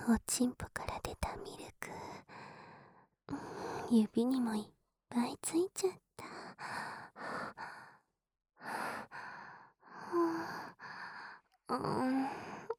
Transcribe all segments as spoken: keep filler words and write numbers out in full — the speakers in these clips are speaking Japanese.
おちんぽから出たミルク、うん、指にもいっぱいついちゃった。うん、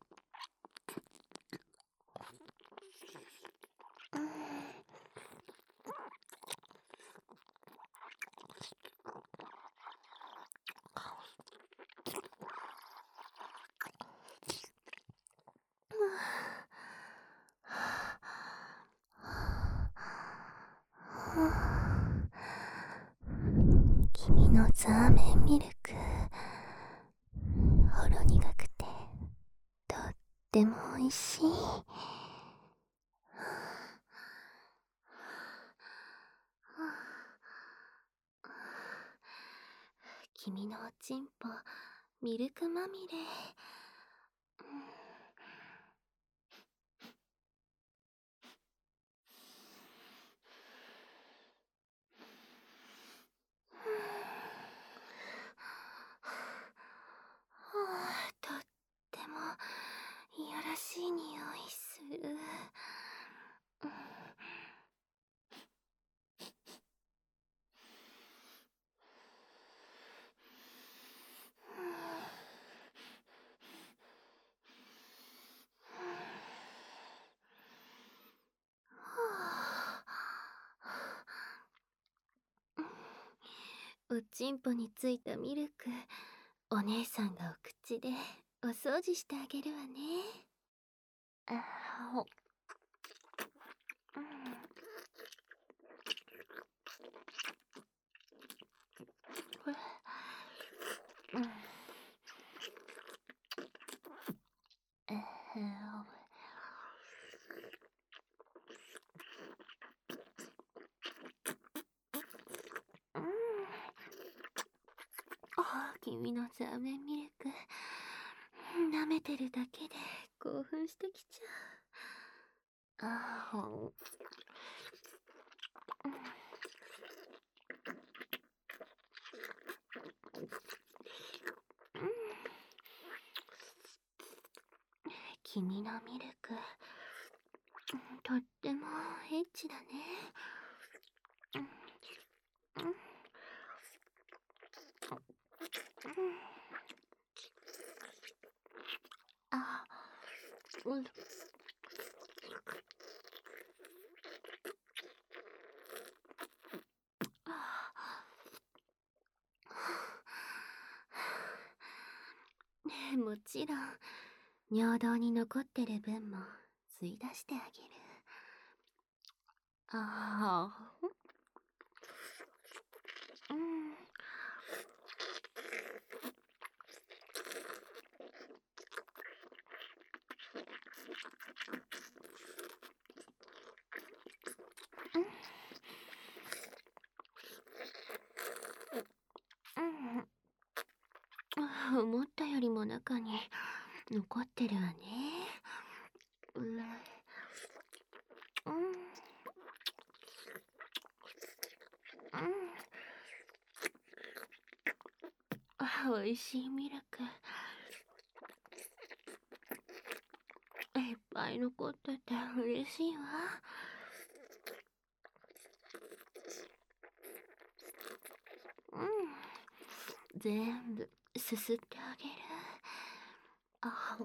君のザーメンミルク、ほろ苦くてとってもおいしい。君のおちんぽミルクまみれ、とってもいやらしい匂いする。おちんぽについたミルク、お姉さんがお口でお掃除してあげるわね。あほ、うん、うんえーうん、あー君のザーメンミルク、舐めてるだけで興奮してきちゃう。あーほん、君のミルク、とってもエッチだね。うんうんあ、うん、もちろん尿道に残ってる分も吸い出してあげる。ああ、うん、うん、思ったよりも中に残ってるわね。うん、うん、うん、おいしいミルクいっぱい残ってて嬉しいわ。うん、全部すすってあげる。あ、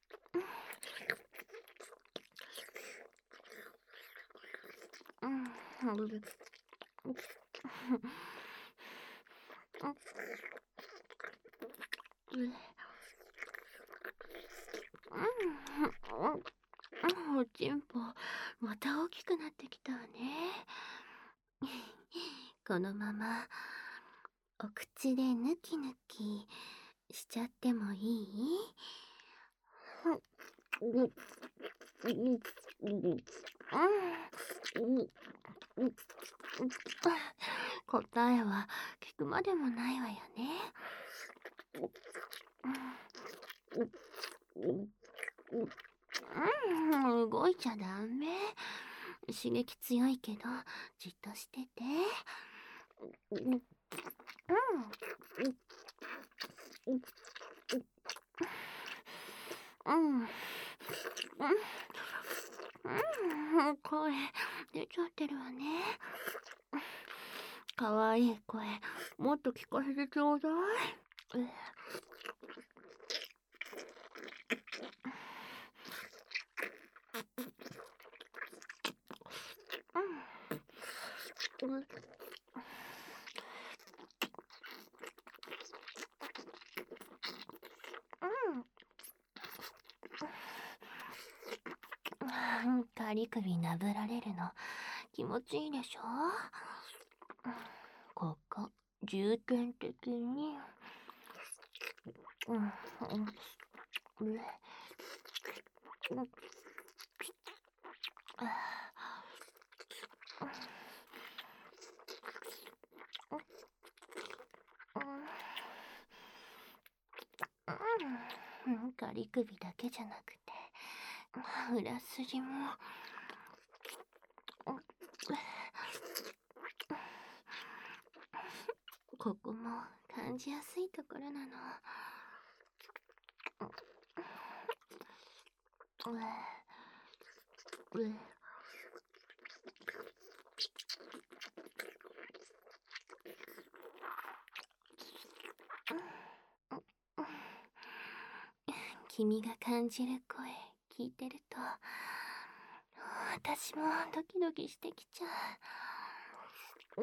うん、うん、うん、うん、おちんぽまた大きくなってきたわね。このままお口でヌキヌキしちゃってもいい？答えは聞くまでもないわよね。うん、動いちゃダメ。刺激強いけどじっとしてて。うん、うん、うん、 うん、声出ちゃってるわね。かわいい声、もっと聞かせてちょうだい。うん。うん。うん。カリ首なぶられるの気持ちいいでしょ。ここ重点的に。うん。うん。うん。うん。ガリ首だけじゃなくて裏筋も。ここも感じやすいところなの。うう君が感じる声聞いてると私もドキドキしてきちゃう。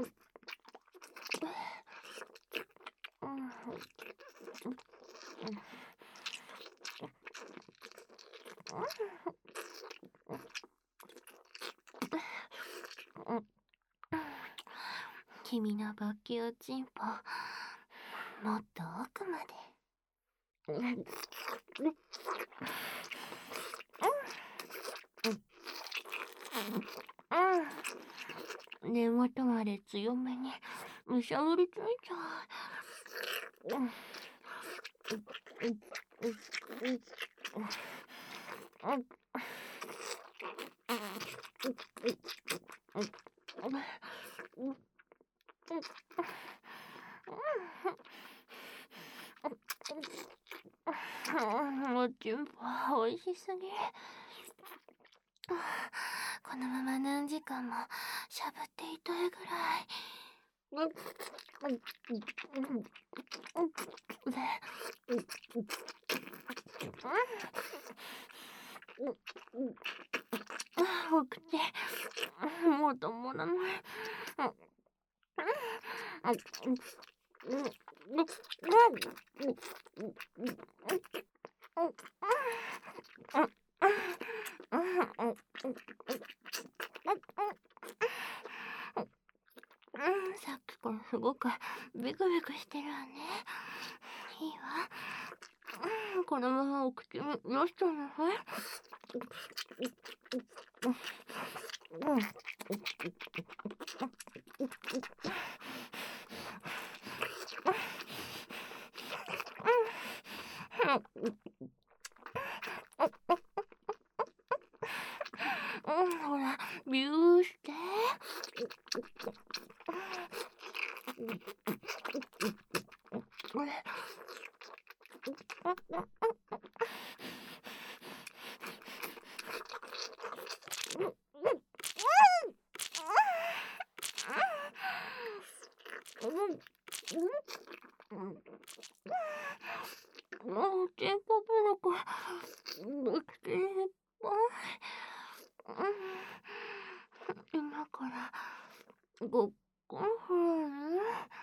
君の勃起おちんぽもっと奥まで。根元まで強めにむしゃぶりついちゃう。おちんぽおいしすぎ。このまま何時間もしゃぶっていたいぐらい。お口もう止まらない。さっきからすごくビクビクしてるわね。いいわ。このままお口によしちゃうのさい。ほらビューして。もうチンポブロコできていっぱい。今からごっこんふる。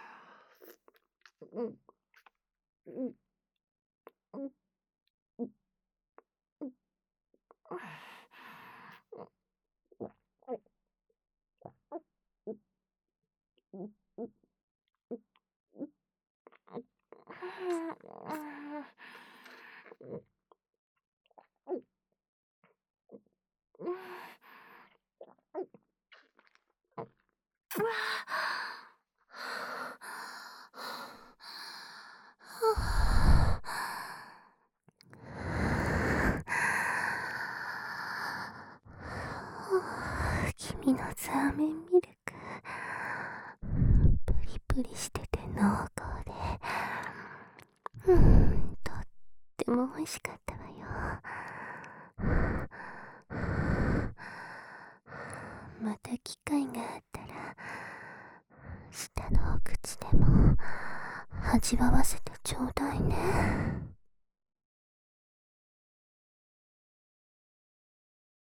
君のザーメンミルクプリプリしてて濃厚で、うん、とっても美味しかったわよ。 また機会があったら、舌のお口でも味わわせてちょうだいね。